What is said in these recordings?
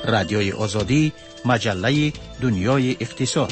رادیوی آزادی، مجله دنیای اقتصاد.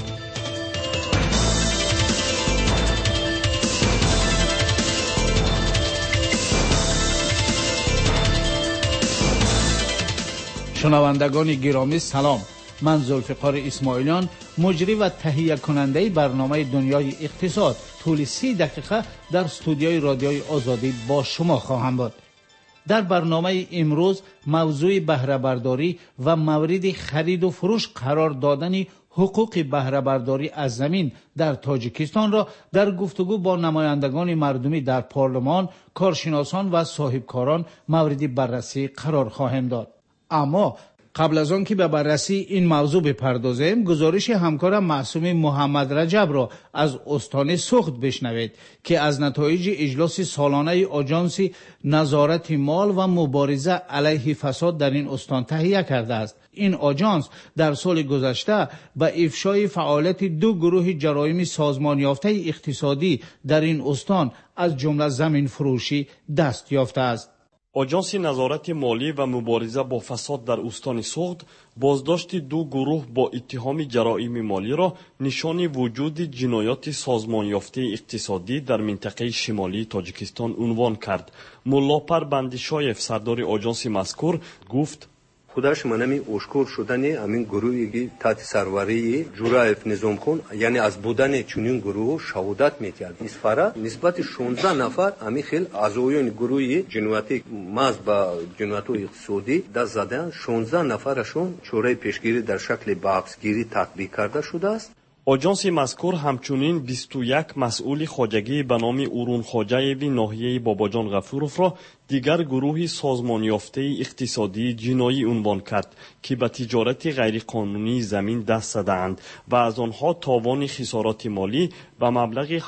شنوندگان گرامی سلام. من ذوالفقار اسماعیلیان، مجری و تهیه کننده برنامه دنیای اقتصاد، طول 30 دقیقه در استودیوی رادیوی آزادی با شما خواهم بود. در برنامه امروز موضوع بهره برداری و مورد خرید و فروش قرار دادن حقوق بهره برداری از زمین در تاجیکستان را در گفتگو با نمایندگان مردمی در پارلمان، کارشناسان و صاحبکاران مورد بررسی قرار خواهیم داد. اما قبل از آن که به بررسی این موضوع بپردازیم، گزارش همکارم معصوم محمد رجب را از استان سوخت بشنوید که از نتایج اجلاس سالانه آژانس نظارت مال و مبارزه علیه فساد در این استان تهیه کرده است. این آژانس در سال گذشته به افشای فعالیت 2 گروه جرایم سازمان یافته اقتصادی در این استان از جمله زمین فروشی دست یافته است. آژانس نظارت مالی و مبارزه با فساد در استان سوخت بازداشت 2 گروه با اتهام جرایم مالی را نشان وجود جنایات سازمان یافته اقتصادی در منطقه شمالی تاجیکستان عنوان کرد. ملاپر بندیشایف سردار آژانس مذکور گفت: خودش منمی اشکور شدن همین گروهی تحت سروری جورایف نظام کن، یعنی از بودن چنین گروه شهادت می‌کرد. اسفاره نسبت 16 نفر همین خیلی اعضایان گروه جنایتی محض با جنایت اقتصادی دست زدن. 16 نفرشون چوره پیشگیری در شکل بحثگیری تطبیق کرده شده است. آژانس مذکور همچنین 21 مسئول خواجگی به نام اورون خواجه‌وی ناحیه باباجان غفورов را دیگر گروهی سازمان یافته اقتصادی جنایی عنوان کرد که به تجارت غیرقانونی زمین دست زدند و از آنها تاوان خسارات مالی به مبلغ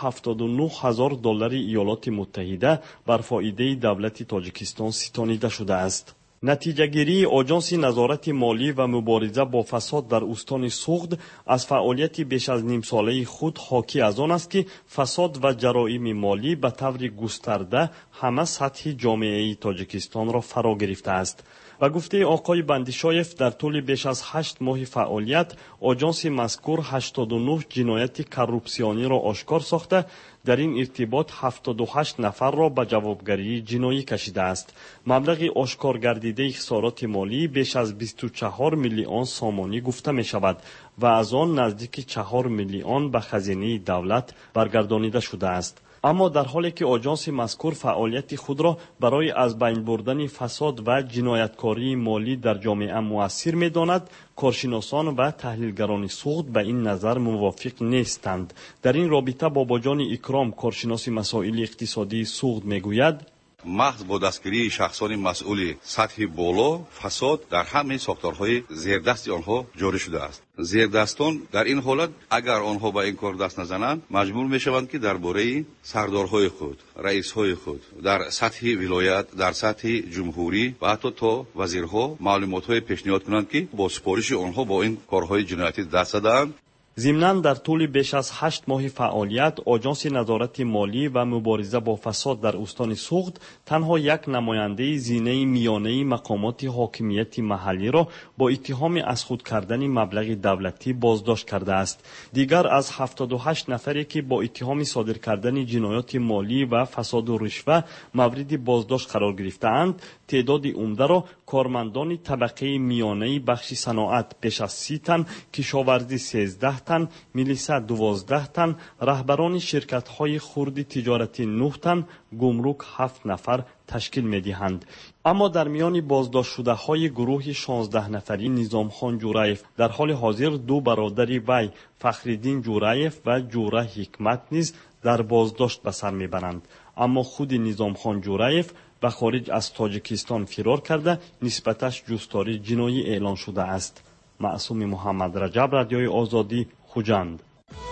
$79,000 ایالات متحده بر فایده دولت تاجیکستان ستانیده شده است. نتیجه گیری آژانس نظارت مالی و مبارزه با فساد در استان سوخت از فعالیت بیش از نیم ساله خود حاکی از آن است که فساد و جرایم مالی به طور گسترده همه سطح جامعه تاجیکستان را فرا گرفته است. و گفته آقای بندیشایف در طول بیش از 8 ماه فعالیت آژانس مذکور 89 جنایت کروپسیونی را آشکار ساخته در این ارتباط 78 نفر را به جوابگری جنایی کشیده است. مبلغ آشکار گردیده خسارات مالی بیش از 24 میلیون سامانی گفته می شود و از آن نزدیک 4 میلیون به خزینه دولت برگردانیده شده است. اما در حالی که آژانس مذکور فعالیت خود را برای از بین بردن فساد و جنایتکاری مالی در جامعه مؤثر می‌داند، کارشناسان و تحلیلگران سوخت به این نظر موافق نیستند. در این رابطه باباجان اکرام، کارشناس مسائل اقتصادی سوخت میگوید: محض با دستگیری شخصان مسئول سطح بالا فساد در همه ساختارهای زیردست آنها جاری شده است. زیردستان در این حالت اگر آنها به این کار دست نزنند مجبور میشوند که درباره سردارهای خود، رئیسهای خود در سطح ولایت، در سطح جمهوری و حتی تا وزیرها معلومات‌های پیشنهاد کنند که با سپارش آنها با این کارهای جنایتی دست زدند. ضمناً در طول بیش از 8 ماه فعالیت آژانس نظارت مالی و مبارزه با فساد در استان سوخت تنها یک نماینده زینه میانه مقامات حاکمیت محلی را با اتهام از خود کردن مبلغ دولتی بازداشت کرده است. دیگر از 78 نفری که با اتهام صادر کردن جنایات مالی و فساد و رشوه مورد بازداشت قرار گرفته‌اند، تعداد عمده را کارمندان طبقه میانه بخش صنعت بیش از 30 تن، کشاورزی 13 تن، میلیسا 12 تن، رهبران شرکت‌های خرد تجارتی 9 تن، گمرک 7 نفر تشکیل می‌دهند. اما در میان بازداشت شده های گروه 16 نفری نظام خان جورایف در حال حاضر 2 برادر وی فخرالدین جورایف و جوره حکمت نیز در بازداشت به سر میبرند. اما خود نظام خان جورایف به خارج از تاجیکستان فرار کرده نسبتش جستاری جنایی اعلان شده است. معصوم محمد رجب، رادیوی آزادی، خوجند.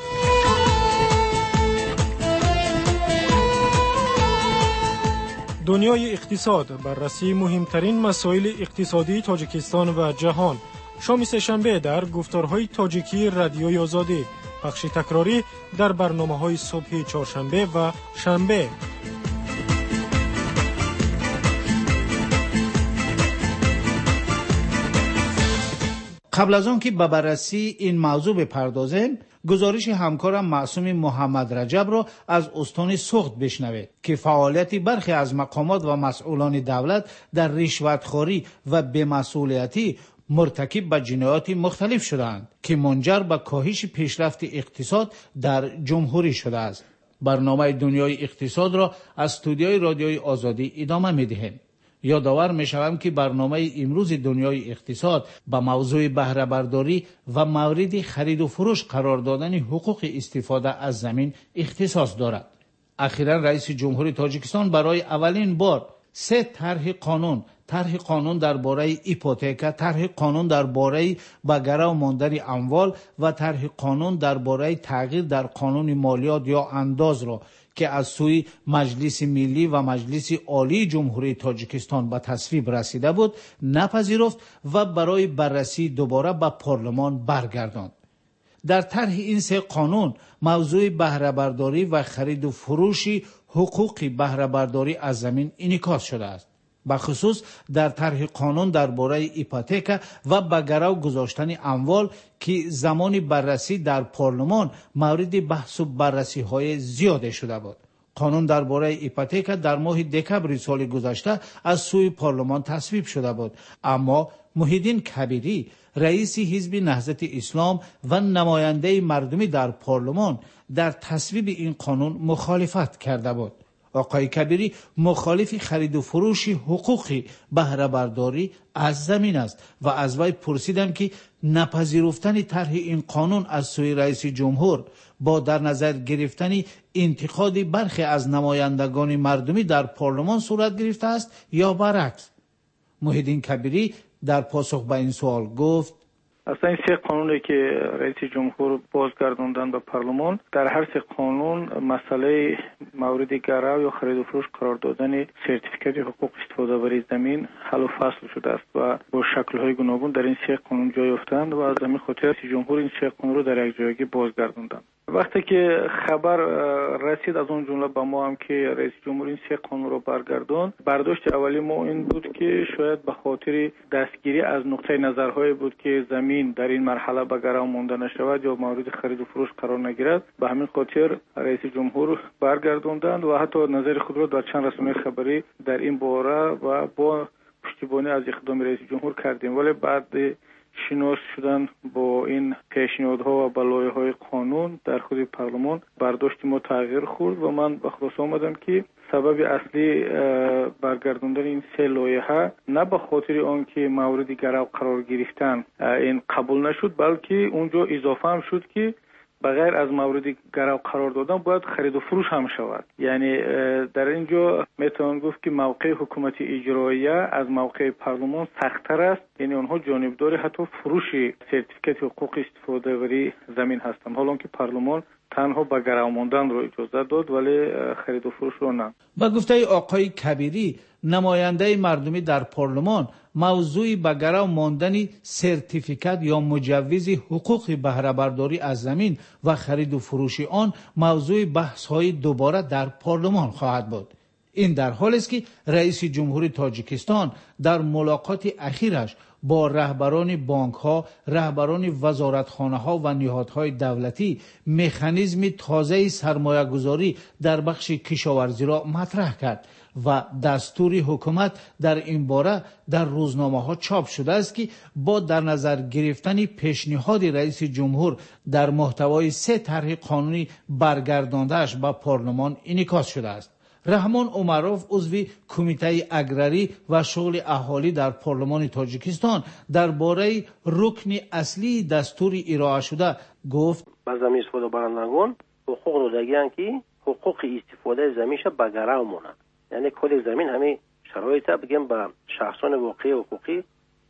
دنیای اقتصاد، بررسی مهمترین مسائل اقتصادی تاجیکستان و جهان. شام سه‌شنبه در گفتارهای تاجیکی رادیوی آزادی، پخش تکراری در برنامه‌های صبح چهارشنبه و شنبه. قبل از آن که به بررسی این موضوع بپردازیم، گزارش همکارم معصوم محمد رجب را از استان سوخت بشنوید که فعالیت برخی از مقامات و مسئولان دولت در رشوتخوری و بی‌مسئولیتی مرتکب به جنایات مختلف شدند که منجر به کاهش پیشرفت اقتصاد در جمهوری شده است. برنامه دنیای اقتصاد را از استودیوی رادیوی آزادی ادامه می‌دهیم. یادآور می‌شوم که برنامه امروز دنیای اقتصاد به موضوع بهره برداری و مورد خرید و فروش قرار دادن حقوق استفاده از زمین اختصاص دارد. اخیراً رئیس جمهور تاجیکستان برای اولین بار 3 طرح قانون درباره ایپوتک، طرح قانون درباره به گرو ماندن اموال و طرح قانون درباره تغییر در قانون مالیات یا انداز را که از سوی مجلس ملی و مجلس عالی جمهوری تاجیکستان به تصویب رسیده بود نپذیرفت و برای بررسی دوباره به پارلمان برگرداند. در طرح این 3 قانون موضوع بهره برداری و خرید و فروش حقوق بهره برداری از زمین انعکاس شده است. به خصوص در طرح قانون درباره ایپوتک و به گرو گذاشتن اموال که زمان بررسی در پارلمان مورد بحث و بررسی های زیاده شده بود. قانون درباره ایپوتک در ماه دکبر سال گذشته از سوی پارلمان تصویب شده بود، اما محیدین کبیری رئیس حزب نهضت اسلام و نماینده مردمی در پارلمان در تصویب این قانون مخالفت کرده بود. آقای کبیری مخالف خرید و فروش حقوق بهره برداری از زمین است و از وی پرسیدم که نپذیرفتن طرح این قانون از سوی رئیس جمهور با در نظر گرفتن انتقاد برخی از نمایندگان مردمی در پارلمان صورت گرفته است یا برعکس. محیدین کبیری در پاسخ به این سوال گفت: اصلا این 3 قانونی که رئیس جمهور بازگرداندن به پارلمان، در هر 3 قانون مسئله مورد گرو یا خرید و فروش قرار دادن سرتیفیکات حقوق استفاده بر زمین حل و فصل شده است و با شکل‌های گوناگون در این 3 قانون جای یافتند و از همین خاطر رئیس جمهور این 3 قانون رو در یک جایگی بازگرداندند. وقتی که خبر رسید از اون جمله به ما هم که رئیس جمهور این 3 قانون رو برگرداند، برداشت اولی ما این بود که شاید به خاطر دستگیری از نقطه نظرهای بود که زمین در این مرحله به گرو مانده نشود یا مورد خرید و فروش قرار نگیرد. به همین خاطر رئیس جمهور برگرداندند و حتی نظر خود را در چند رسانه خبری در این باره و با پشتیبانی از اقدام رئیس جمهور کردیم، ولی بعد شناس شدن با این پیشنهادها و بلایه‌های قانون در خود پارلمان برداشت ما تغییر خورد و من به خلاصه آمدم که سبب اصلی برگرداندن این 3 لایحه نه به خاطر آنکه مورد گرو قرار گرفتن این قبول نشد، بلکه اونجا اضافه هم شد که بغیر از مورد گرو قرار دادن باید خرید و فروش هم شود. یعنی در اینجا میتوان گفت که موقع حکومت اجراییه از موقع پارلمان سخت‌تر است، یعنی آنها جانبدار حتی فروش سرتیفیکات حقوق استفاده بر زمین هستند، حالا که پارلمان تنها به گرو ماندن رو اجازه داد ولی خرید و فروش رو نه. با گفته آقای کبیری، نماینده مردمی در پارلمان موضوع به گرو ماندن سرتیفیکات یا مجوز حقوق بهره برداری از زمین و خرید و فروش آن موضوع بحث‌های دوباره در پارلمان خواهد بود. این در حالی است که رئیس جمهور تاجیکستان در ملاقات اخیرش با رهبران بانک‌ها، رهبران وزارتخانه‌ها و نهادهای دولتی مکانیزم تازه سرمایه‌گذاری در بخش کشاورزی را مطرح کرد و دستور حکومت در این باره در روزنامه‌ها چاپ شده است که با در نظر گرفتن پیشنهاد رئیس جمهور در محتوای 3 طرح قانونی برگردانده‌اش به پارلمان انعکاس شده است. رحمان عمروف عضو کمیته اگراری و شغل اهالی در پارلمان تاجیکستان درباره رکن اصلی دستور ارائه شده گفت: با زمین استفاده برندگان حقوق دادگیان که حقوق استفاده زمینش به گرو مونه، یعنی کل زمین همه شرایط بگیم به شخصان واقعی حقوقی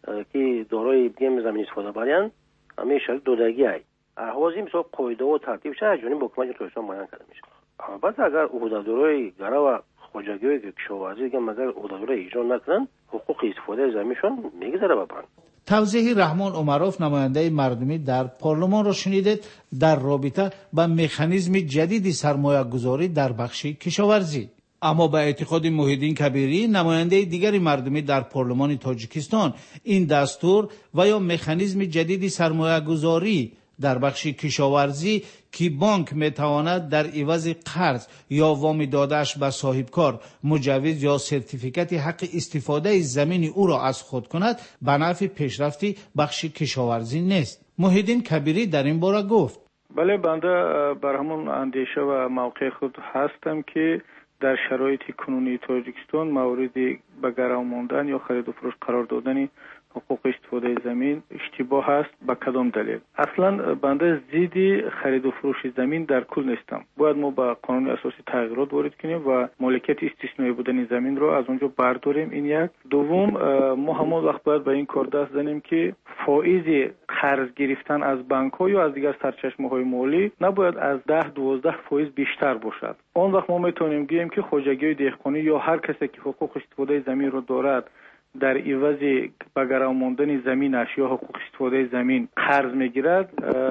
که دارای بگیم زمین استفاده برند همه شرایط دادگی ای احوازی مثل قاعده و ترتیب شده جونی با حکومت تاجیکستان بیان کرده میشه. البته اگر عهدهدارای گرو و خواجگی که کشاورزی که مگر عهدهدارای اجرا نکنن حقوق استفاده زمینشون میگذره به بند. توضیح رحمان عمروف نماینده مردمی در پارلمان را شنیدید در رابطه با مکانیزم جدید سرمایه گذاری در بخش کشاورزی. اما به اعتقاد محیدین کبیری، نماینده دیگری مردمی در پارلمان تاجیکستان، این دستور و یا مکانیزم جدید سرمایه گذاری در بخش کشاورزی که بانک میتواند در عوض قرض یا وام دادهش به صاحبکار مجوز یا سرتیفیکت حق استفاده زمین او را از خود کند، به نفع پیشرفت بخش کشاورزی نیست. محیدین کبیری در این باره گفت: بله، بنده بر همون اندیشه و موقع خود هستم که در شرایط کنونی تاجیکستان مورد به گرو ماندن یا خرید و فروش قرار دادن حقوق استفاده زمین اشتباه است. به کدام دلیل؟ اصلا بنده ضد خرید و فروش زمین در کل نیستم. باید ما به قانون اساسی تغییرات وارد کنیم و مالکیت استثنایی بودن زمین رو از اونجا برداریم. این یک. دوم، ما همون وقت باید به این کار دست زنیم که فائز قرض گرفتن از بانک ها یا از دیگر سرچشمه های مالی نباید از 10-12% بیشتر باشد. اون وقت ما میتونیم بگیم که خواجگی دهقانی یا هر کسی که حقوق استفاده زمین رو دارد در عوض به گرو ماندن زمینش یا حقوق استفاده زمین قرض میگیرد،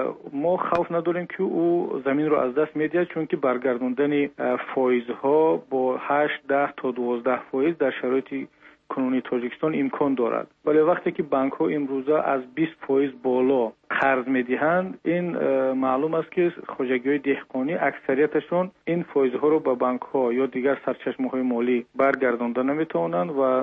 ما خوف نداریم که او زمین رو از دست میدهد، چون که برگردوندن فایزها با 8-10 تا 12% در شرایط کنونی تاجیکستان امکان دارد. ولی وقتی که بانک ها امروزه از 20% بالا قرض میدهند، این معلوم است که خواجگی دهقانی اکثریتشون این فایزها رو به بانک ها یا دیگر سرچشمه های مالی برگردانده نمیتونند و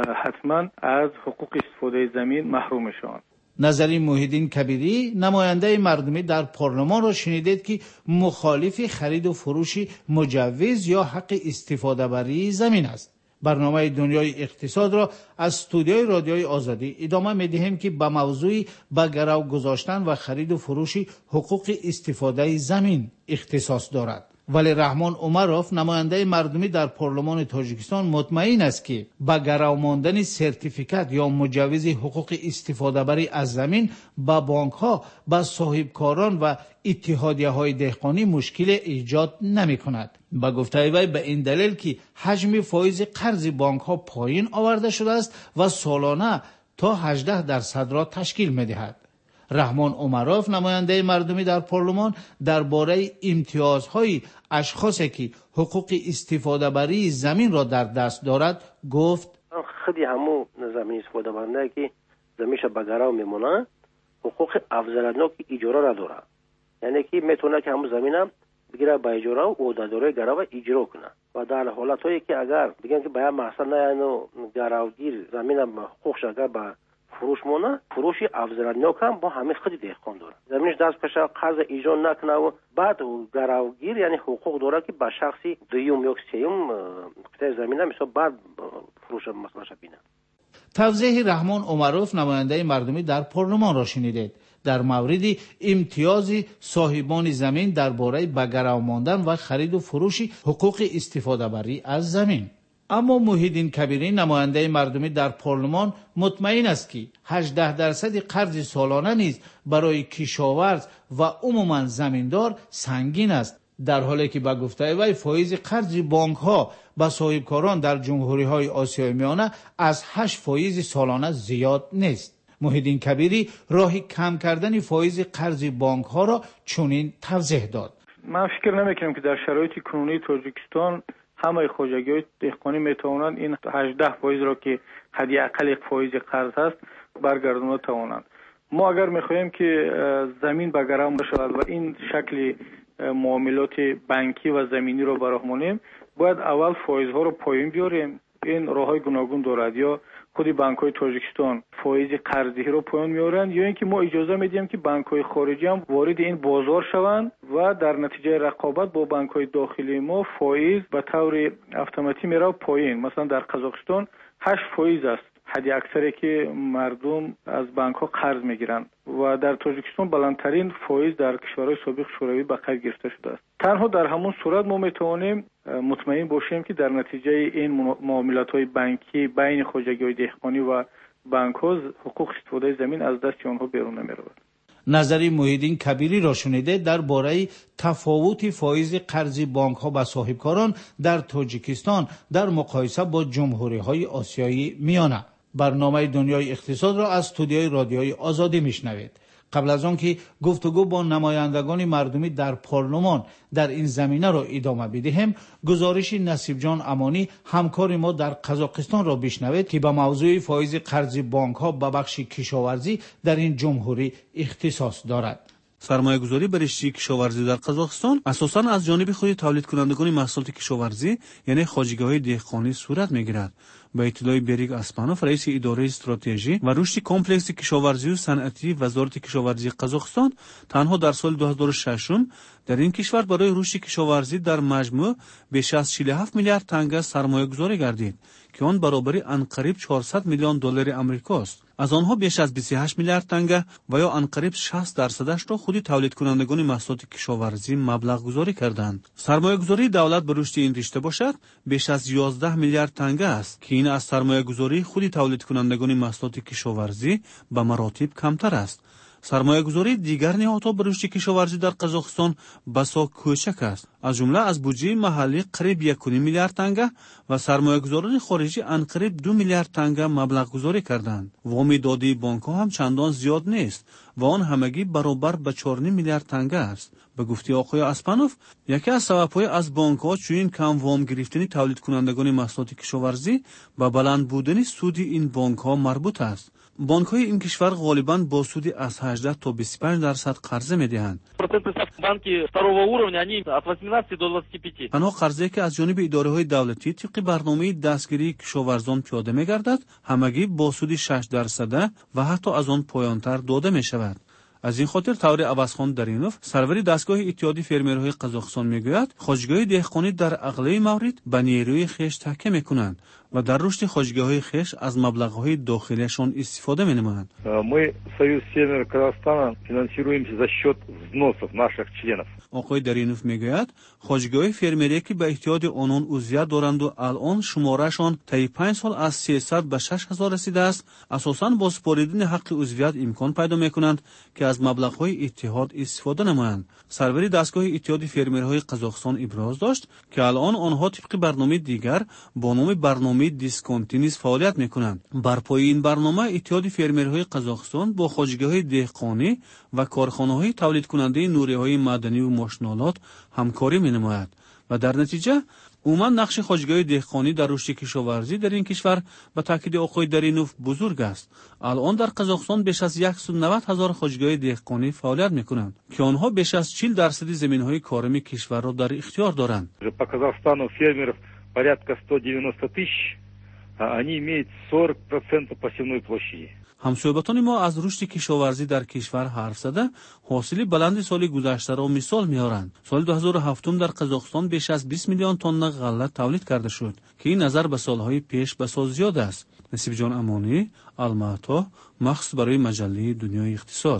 حتما از حقوق استفاده زمین محروم میشوند. نظری محیدین کبیری، نماینده مردمی در پارلمان را شنیدید که مخالف خرید و فروش مجوز یا حق استفاده بری زمین است. برنامه دنیای اقتصاد را از استودیوی رادیوی آزادی ادامه می‌دهیم که به موضوع به گرو گذاشتن و خرید و فروش حقوق استفاده زمین اختصاص دارد. ولی رحمان عمروف، نماینده مردمی در پارلمان تاجیکستان، مطمئن است که به گرو ماندن سرتیفیکت یا مجوز حقوق استفاده بری از زمین به بانک‌ها، به صاحبکاران و اتحادیه‌های دهقانی مشکل ایجاد نمی‌کند. با گفته وی به این دلیل که حجم فایز قرض بانک‌ها پایین آورده شده است و سالانه تا 18% را تشکیل می‌دهد. رحمان عمروف، نماینده مردمی در پارلمان، درباره امتیازهای اشخاصی که حقوق استفاده بری زمین را در دست دارد گفت: خیلی همو زمین استفاده برنده که زمینش به گرو میمونه، حقوق افزایشناک اجاره را داره. یعنی که میتونه که همو زمینم بگیره به اجاره و عهدهداری گرو اجرا کنه. و در حالتایی که اگر بگن که باید محصل نه گروگیر زمینم حقوقش اگر به فروش مونه، فروشی افزایشناک هم با همه خود دهقان داره. زمینش دست کشه، قرض اجرا نکنه و بعد گروگیر یعنی حقوق داره که به شخصی دوم یا سوم قطعه زمین هم بعد فروش مسئله بینه. توضیح رحمان عمروف، نماینده مردمی در پارلمان را شنیدید در مورد امتیاز صاحبان زمین درباره به گرو ماندن و خرید و فروش حقوق استفاده بری از زمین. اما محیدین کبیری، نماینده مردمی در پارلمان، مطمئن است که 18% قرض سالانه نیز برای کشاورز و عموما زمیندار سنگین است، در حالی که به گفته وی فایز قرض بانک ها به صاحبکاران در جمهوری های آسیای میانه از 8% سالانه زیاد نیست. محیدین کبیری راه کم کردن فایز قرض بانک ها را چنین توضیح داد: من فکر نمیکنم که در شرایط کنونی تاجیکستان همه خواجگی‌های دهقانی میتوانند این 18% را که حداقل فایز قرض هست برگردانده توانند. ما اگر میخواهیم که زمین به گرو بشود و این شکل معاملات بانکی و زمینی رو برهمانیم، باید اول فایزها رو پایین بیاریم. این راههای گوناگون دارد، یا خود بانک‌های تاجیکستان فایز قرضی رو پایین میارن، یا اینکه ما اجازه میدیم که بانک‌های خارجی هم وارد این بازار شوند و در نتیجه رقابت با بانک‌های داخلی ما فایز به طور اتوماتیک میره پایین. مثلا در قزاقستان 8% است حدی اکثری که مردم از بانک‌ها قرض میگیرن و در تاجیکستان بلندترین فایز در کشورهای سابق شوروی به قید گرفته شده است. تنها در همون صورت ما میتوانیم مطمئن باشیم که در نتیجه این معاملات‌های بانکی بین خواجگی‌های دهقانی و بانک‌ها حقوق استفاده زمین از دست آنها بیرون نمی‌رود. نظری محیدین کبیری را شنیده درباره تفاوت فایز قرض بانک‌ها به صاحبکاران در تاجیکستان در مقایسه با جمهوری‌های آسیایی میانه. برنامه دنیای اقتصاد را از استودیوی رادیوی آزادی میشنوید. قبل از آن که گفتگو با نمایندگان مردمی در پارلمان در این زمینه را ادامه بدهیم، گزارش نصیب جان امانی همکار ما در قزاقستان را بشنوید که به موضوع فایز قرض بانک ها به بخش کشاورزی در این جمهوری اختصاص دارد. سرمایه گذاری بر رشته کشاورزی در قزاقستان اساساً از جانب خود تولید کنندگان محصولات کشاورزی یعنی خواجگی‌های دهقانی صورت می‌گیرد. به اطلاع بریگ اسپانوف رئیس اداره استراتژی و رشد کمپلکس کشاورزی و صنعتی وزارت کشاورزی قزاقستان، تنها در سال 2006 در این کشور برای رشد کشاورزی در مجموع بیش از 47 میلیارد تنگه سرمایه گذاری گردید که آن برابر انقریب 400 میلیون دلار آمریکا است. از آنها بیش از 28 میلیارد تنگه و یا انقریب 60% را خود تولید کنندگان محصولات کشاورزی مبلغ گذاری کردند. سرمایه گذاری دولت به رشد این رشته باشد بیش از 11 میلیارد تنگه است که این از سرمایه گذاری خود تولید کنندگان محصولات کشاورزی به مراتب کمتر است. سرمایه گذاری دیگر نهادها به رشد کشاورزی در قزاقستان بسا کوچک است. از جمله از بودجه محلی قریب 1.5 میلیارد تنگه و سرمایه گذاران خارجی انقریب 2 میلیارد تنگه مبلغ گذاری کردند. وام دادی بانک ها هم چندان زیاد نیست و آن همگی برابر به 4.5 میلیارد تنگه است. به گفته آقای اسپانوف، یکی از سبب‌های از بانک‌ها چنین کم وام گرفتن تولید کنندگان محصولات کشاورزی به بلند بودن سود این بانک‌ها مربوط است. بانک‌های این کشور غالباً با سودی از 18 تا 25% قرضه می‌دهند. تنها قرضه که از جانب اداره‌های دولتی طبق برنامه دستگیری کشاورزان پیاده می‌گردد، همگی با سودی 6% و حتی از آن پایان‌تر داده می‌شود. از این خاطر طور عوضخان درینوف، سرور دستگاه اتحادیه فرمرهای قزاقستان میگوید خواجگی‌های دهقانی در اغلب موارد به نیروی خویش تکیه میکنند و در رشد خواجگی‌های خویش از مبلغ‌های داخلیشان استفاده می‌نمایند. Мы Союз Севера Казахстана финансируемся за счет взносов наших членов. آقای درینوف میگوید خواجگی‌های فرمری که به اتحاد آنان عضویت دارند و الان شمارهشان طی 5 سال از 300 به 6000 رسیده است، اساساً با سپردن حق عضویت امکان پیدا میکنند که از مبلغ‌های اتحاد استفاده نمایند. سرور دستگاه اتحاد فرمرهای قزاقستان ابراز داشت که الان آنها طبق برنامه دیگر با نام برنامه دیسکانتینیز فعالیت میکنند. بر پای این برنامه اتحاد فرمرهای قزاقستان با خواجگی‌های دهقانی و کارخانه‌های تولید کننده نوریه‌های معدنی و ماشین‌آلات همکاری می‌نماید و در نتیجه عموما نقش خواجگی‌های دهقانی در رشد کشاورزی در این کشور به تاکید آقای درینوف بزرگ است. الان در قزاقستان بیش از 190,000 خواجگی‌های دهقانی فعالیت می‌کنند که آنها بیش از 40% زمین‌های کارمی کشور را در اختیار دارند. По Казахстану фермеров порядка 190 тысяч, они имеют 40% посевной площади. همصحبتان ما از رشد کشاورزی در کشور حرف زده حاصل بلند سال گذشته را مثال میارند. سال 2007 در قزاقستان بیش از 20 میلیون تن غله تولید کرده شد که این نظر به سالهای پیش بسیار زیاد است. نصیب جان امانی، الماتا، مخصوص برای مجله دنیای اقتصاد.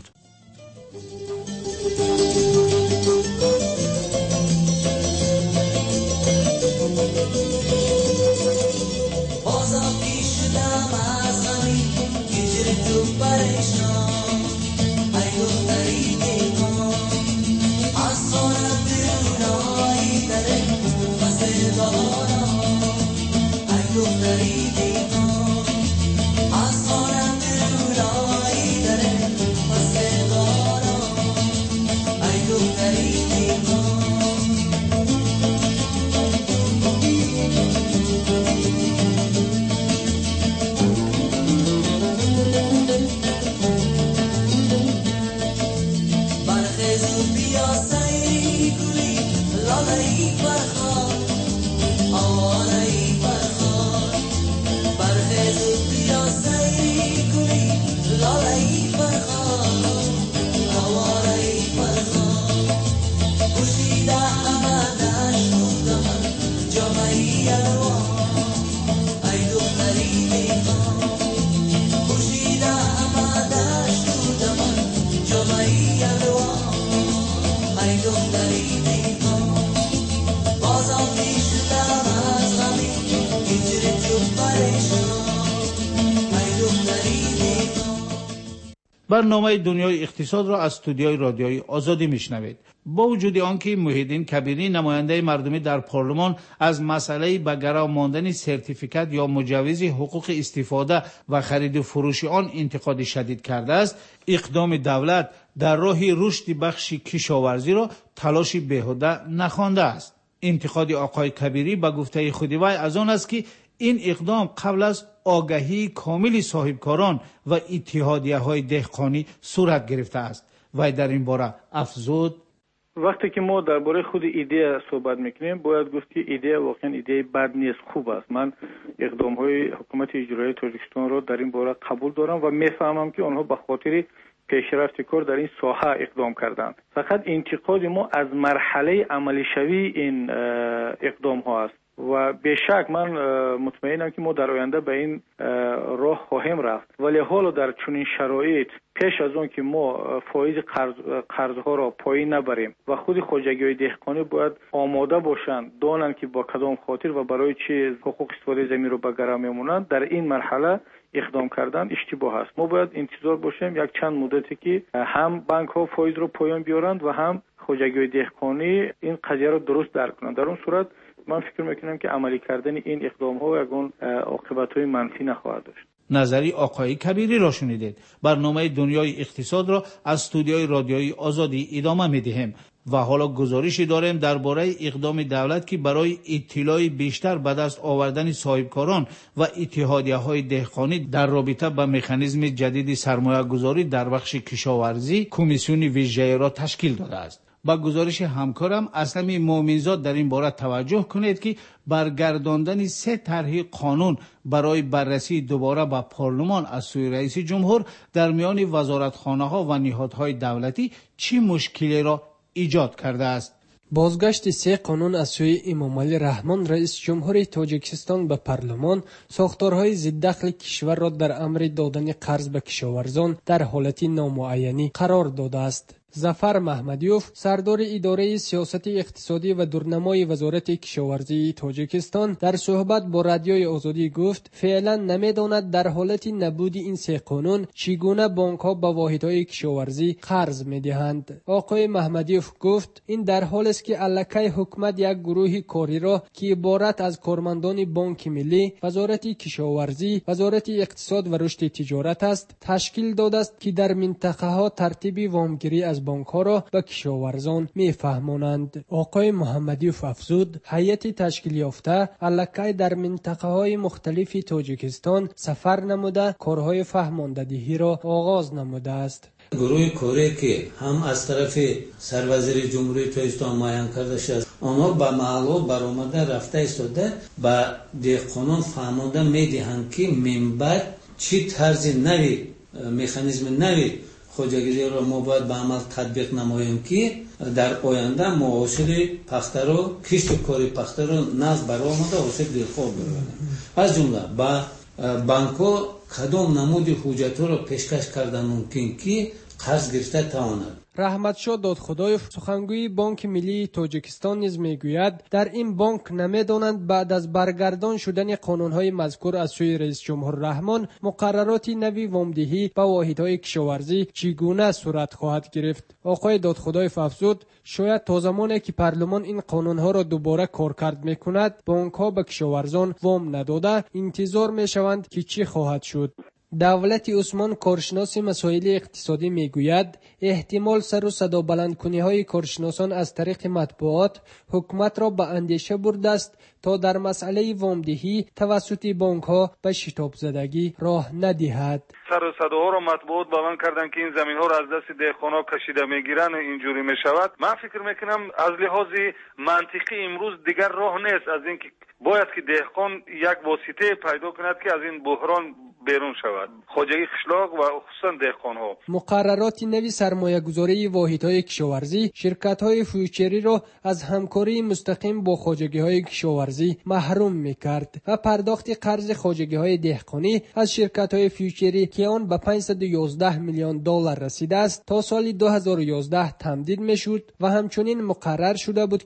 برنامه دنیای اقتصاد را از استودیوی رادیوی آزادی میشنوید. با وجود آنکه محیدین کبیری نماینده مردمی در پارلمان از مسئله به گرو ماندن سرتیفیکات یا مجوز حقوق استفاده و خرید و فروش آن انتقاد شدید کرده است، اقدام دولت در راه رشد بخش کشاورزی را تلاش بیهوده نخوانده است. انتقاد آقای کبیری به گفته خود وی از آن است که این اقدام قبل از آگاهی کامل صاحبکاران و اتحادیه‌های دهقانی صورت گرفته است. وی در این باره افزود: وقتی که ما درباره خود ایده صحبت میکنیم باید گفت که ایده واقعا ایده بد نیست، خوب است. من اقدام‌های حکومت اجرایی تاجیکستان را در این باره قبول دارم و میفهمم که آنها به خاطر پیشرفت کار در این ساحه اقدام کردند. فقط انتقاد ما از مرحله عملی شوی این اقدام ها است و به شک من مطمئنم که ما در آینده به این راه خواهیم رفت، ولی حالا در چنین شرایط پیش از اون که ما فایز قرضها را پایین نبریم و خود خواجگی‌های دهقانی باید آماده باشند، دانند که با کدام خاطر و برای چه حقوق استفاده زمین رو به گرو میمونند، در این مرحله اقدام کردن اشتباه است. ما باید انتظار باشیم یک چند مدتی که هم بانک ها فایز رو پایین بیارند و هم خواجگی‌های دهقانی این قضیه رو درست درک کنند. در اون صورت من فکر میکنم که عملی کردن این اقدام ها یگان عاقبت های منفی نخواهد داشت. نظری آقای کبیری را شنیدید. برنامه دنیای اقتصاد را از استودیوی رادیوی آزادی ادامه میدهیم و حالا گزارشی داریم درباره اقدام دولت که برای اطلاع بیشتر به دست آوردن صاحبکاران و اتحادیه‌های دهقانی در رابطه با مکانیزم جدید سرمایه‌گذاری در بخش کشاورزی کمیسیون ویژه را تشکیل داده است. با گزارش همکارم اسلم مومنزاد در این باره توجه کنید که برگرداندن 3 طرح قانون برای بررسی دوباره به پارلمان از سوی رئیس جمهور در میان وزارتخانه‌ها و نهادهای دولتی چه مشکلی را ایجاد کرده است. بازگشت 3 قانون از سوی امامعلی رحمان رئیس جمهور تاجیکستان به پارلمان ساختارهای ضد دخل کشور را در امر دادن قرض به کشاورزان در حالت نامعینی قرار داده است. ظفر محمدیوف سردار اداره سیاست اقتصادی و دورنمای وزارت کشاورزی تاجیکستان در صحبت با رادیوی آزادی گفت فعلا نمیداند در حالت نبود این 3 قانون چگونه بانک‌ها به واحدهای کشاورزی قرض میدهند. آقای محمدیوف گفت این در حالی است که الکی حکومت یک گروه کاری را که عبارت از کارمندان بانک ملی، وزارت کشاورزی، وزارت اقتصاد و رشد تجارت است تشکیل داده است که در منطقه ها ترتیب وامگیری از بانک ها را به کشاورزان میفهمانند. آقای محمدیوف افزود هیئت تشکیل یافته الکی در منطقه های مختلف تاجیکستان سفر نموده کارهای فهماندهی را آغاز نموده است. گروه کاری که هم از طرف سروزیر جمهوری تاجیکستان معین کرده شد آنها به محل برآمده رفته ایستاده به دهقانان فهمانده میدهند که منبع چی طرز نوی مکانیزم نوی خواجگیری را ما باید به عمل تطبیق نماییم که در آینده معاشر پخته را کشت کاری پخته را نزد برآمده حاصل دلخواه ببریم. از جمله با بانک ها کدام نمود حجت را پیشکش کردن ممکن که قرض گرفته تواند. رحمتشاه دادخدایف سخنگوی بانک ملی تاجیکستان نیز میگوید در این بانک نمیدانند بعد از برگردان شدن قانونهای مذکور از سوی رئیس جمهور رحمان مقررات نوی وامدهی به واحدهای کشاورزی چگونه صورت خواهد گرفت. آقای دادخدایف افزود شاید تا زمانی که پارلمان این قانونها را دوباره کارکرد میکند بانکها به کشاورزان وام نداده انتظار میشوند که چی خواهد شد. دولت عثمان کارشناس مسائل اقتصادی میگوید احتمال سر و صدا بلند کنی های کارشناسان از طریق مطبوعات حکومت را به اندیشه برده است تا در مسئله وامدهی توسط بانک ها به شتاب زدگی راه ندهد. سر و صداها را مطبوعات بیان کردن که این زمین ها را از دست دهقانا کشیده میگیرن اینجوری میشود. من فکر میکنم از لحاظ منطقی امروز دیگر راه نیست از اینکه باید که دهقان یک واسطه پیدا کند که از این بحران بیرون شود. خواجگی قشلاق و خصوصا دهقان‌ها. مقررات نوی سرمایه‌گذاری واحدهای کشاورزی شرکت‌های فیوچری را از همکاری مستقیم با خواجگی‌های کشاورزی محروم می‌کرد و پرداخت قرض خواجگی‌های دهقانی از شرکت‌های فیوچری که آن به 511 میلیون دلار رسیده است تا سال 2011 تمدید می‌شد و همچنین مقرر شده بود که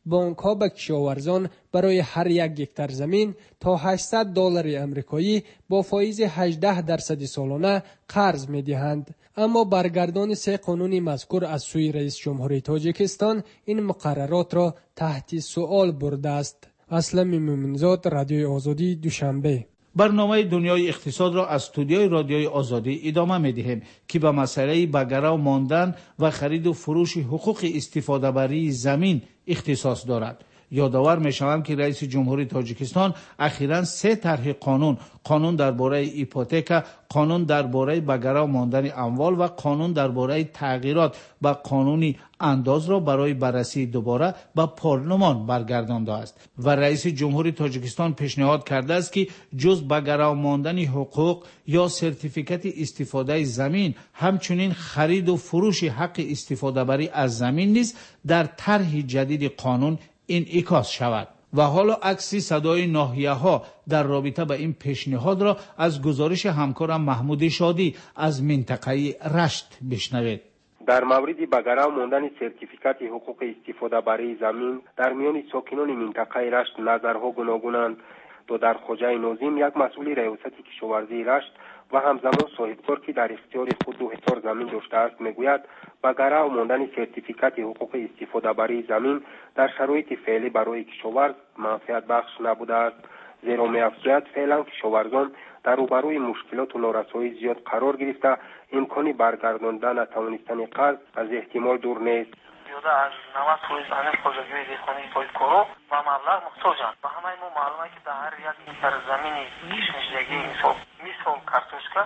بانک‌ها به کشاورزان برای هر 1 هکتار زمین تا $800 آمریکایی با فایز 18% سالانه قرض می‌دهند. اما برگردان 3 قانون مذکور از سوی رئیس جمهوری تاجیکستان این مقررات را تحت سوال برده است. اسلم مومنزاد، رادیوی آزادی، دوشنبه. برنامه دنیای اقتصاد را از استودیوی رادیوی آزادی ادامه می‌دهیم که به مسئله بگرا ماندن و خرید و فروش حقوق استفاده بری زمین اختصاص دارد. یادآور می‌شوم که رئیس جمهوری تاجیکستان اخیراً 3 طرح قانون درباره ایپوتک، قانون درباره بگرا ماندن اموال و قانون درباره تغییرات به قانون انداز را برای بررسی دوباره به پارلمان برگردانده است و رئیس جمهوری تاجیکستان پیشنهاد کرده است که جز بگرا ماندن حقوق یا سرتیفیکت استفاده زمین، همچنین خرید و فروش حق استفاده بری از زمین نیز در طرح جدید قانون انعکاس شود. و حالا عکسی صدای ناحیه‌ها در رابطه با این پیشنهاد را از گزارش همکارم محمود شادی از منطقه رشت بشنوید. در مورد بگرا ماندن سرتیفیکات حقوق استفاده برای زمین در میان ساکنان منطقه رشت نظرها گوناگونند. در خوجه ناظم یک مسئول ریاست کشاورزی رشت و همزمان صاحبکار که در اختیار خود 2 هکتار زمین داشته است میگوید بگرا ماندن سرتیفیکات حقوق استفاده برای زمین در شرایط فعلی برای کشاورز منفعت بخش نبوده است، زیرا می‌افزاید فعلا کشاورزان در روبروی مشکلات و نارسایی زیاد قرار گرفته امکانی برگرداندن توانستن قرض از احتمال دور نیست. زیاده از 90% همین خوجگی دیخانی صاحبکارو و مبلغ محتاجند و همه ما معلومه که در هر 1 هکتار زمین کشمشدگی مثال کارتوشکا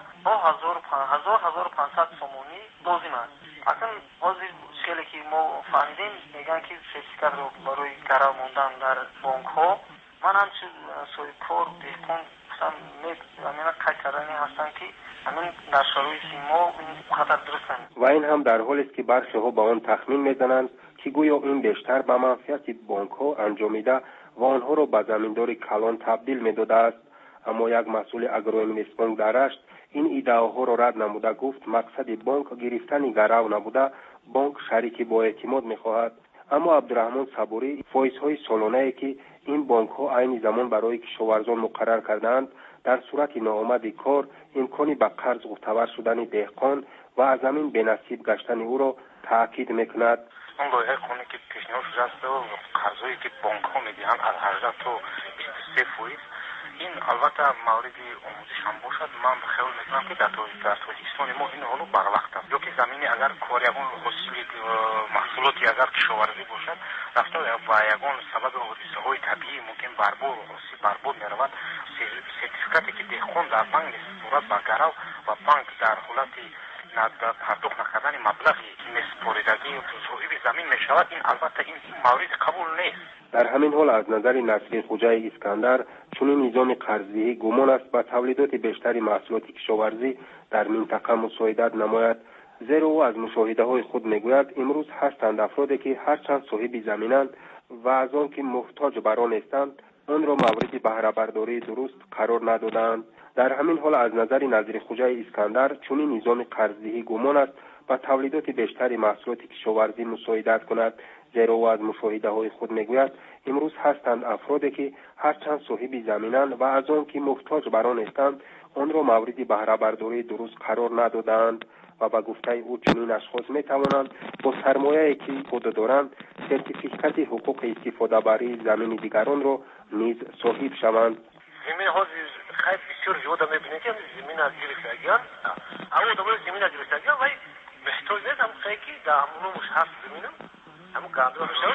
1500 سومونی لازم است. اصلا بازی شکلی که ما فهمیدیم میگن که سرتیفیکات رو برای گرا موندن در بانک ها من هم صاحبکار دیخون همین قید کردنی هستن که همین در شرایط ما خطر درستن و این هم در حالی است که برخی ها با آن تخمین میزنند که گویا این بیشتر به منفعت بانک ها انجامیده و آنها را به زمیندار کلان تبدیل میداده است. اما یک مسئول اگروینویست بانک در رشت این ایده‌ها را رد نموده گفت مقصد بانک گرفتن گرو نبوده، بانک شریک با اعتماد می‌خواهد. اما عبدالرحمن صبوری فایزهای سالانه‌ای که این بانک‌ها عین زمان برای کشاورزان مقرر کردند در صورت ناآمد کار امکانی به قرض معتبر شدن دهقان و از زمین بنصیب گشتن او را تاکید می‌کند. اون لایحه قانونی که پیشنهاد شده است و قرضایی که بانک‌ها می‌دهند از 18 تا 23% این البته موردی آموزش هم باشد. من خیال میکنم که در تاجیکستان ما این حالو بر وقت است. یا که زمینی اگر کار یگان حاصل محصولاتی اگر کشاورزی باشد رفته و یگان سبب حادثه های طبیعی ممکن برباد و حاصل برباد میرود، سرتیفیکاتی که دهقان در بانک صورت به گرو و بانک در حالت پرداخت نکردن مبلغی نسپاریدگی صاحب زمین میشود، این البته این مورد قبول نیست. در همین حال از نظر نصری خوجه اسکندر چنین نظام قرضدهی گمان است با تولیدات بیشتری محصولات کشاورزی در منطقه مساعدت نماید، زیرا او از مشاهده های خود میگوید امروز هستند افرادی که هرچند صاحب زمینند و از آن که محتاج بر آن هستند آن را مورد بهره برداری درست قرار ندادند. در همین حال از نظر نظری خوجه اسکندر چنین نظام قرضدهی گمان است با تولیدات بیشتری محصولات کشاورزی مساعدت کند، زیرا او از مشاهده های خود میگوید امروز هستند افرادی که هرچند صاحب زمینند و از آن که محتاج بر آن هستند آن را مورد بهره برداری درست قرار ندادند و با گفته او چنین اشخاص میتوانند با سرمایه‌ای که خود دارند سرتیفیکات حقوق استفاده بری زمین دیگران را نیز صاحب شوند. زمین ها خیلی بسیار زیاده میبینید که زمین از گرفتگیان اما دوباره زمین از گرفتگیان ولی محتاج نیست هم خیلی که در همونو مش هست زمینم همون قبلا میشود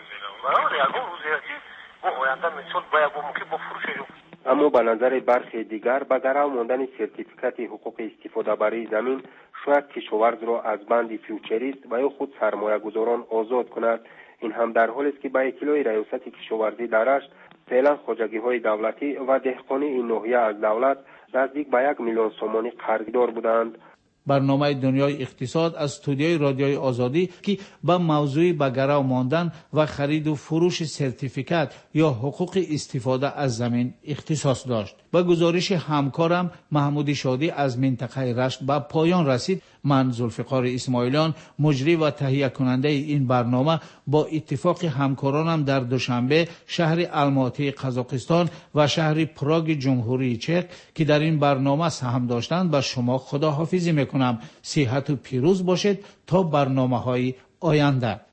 برای یکم روزیاتی با آینده مثال باید با ممکن با فروششون. اما به نظر برخی دیگر به گرو ماندن سرتیفیکات حقوق استفاده بری زمین شاید کشاورز را از بند فیوچریست و یا خود سرمایه گذاران آزاد کند. این هم در حالی است که به اطلاع ریاست کشاورزی در رشت فعلا خوجگی های دولتی و دهقانی این ناحیه از دولت نزدیک به 1 میلیون سومانی قرضدار بودند. برنامه دنیای اقتصاد از استودیوی رادیوی آزادی که به موضوع به گرو ماندن و خرید و فروش سرتیفیکات یا حقوق استفاده از زمین اختصاص داشت. به گزارش همکارم محمود شادی از منطقه رشت به پایان رسید. من ذوالفقار اسماعیلیان مجری و تهیه کننده این برنامه با اتفاق همکارانم در دوشنبه شهر الماتی قزاقستان و شهر پراگ جمهوری چک که در این برنامه سهم داشتند به شما خداحافظی میکنم. صحت و پیروز باشید تا برنامه‌های آینده.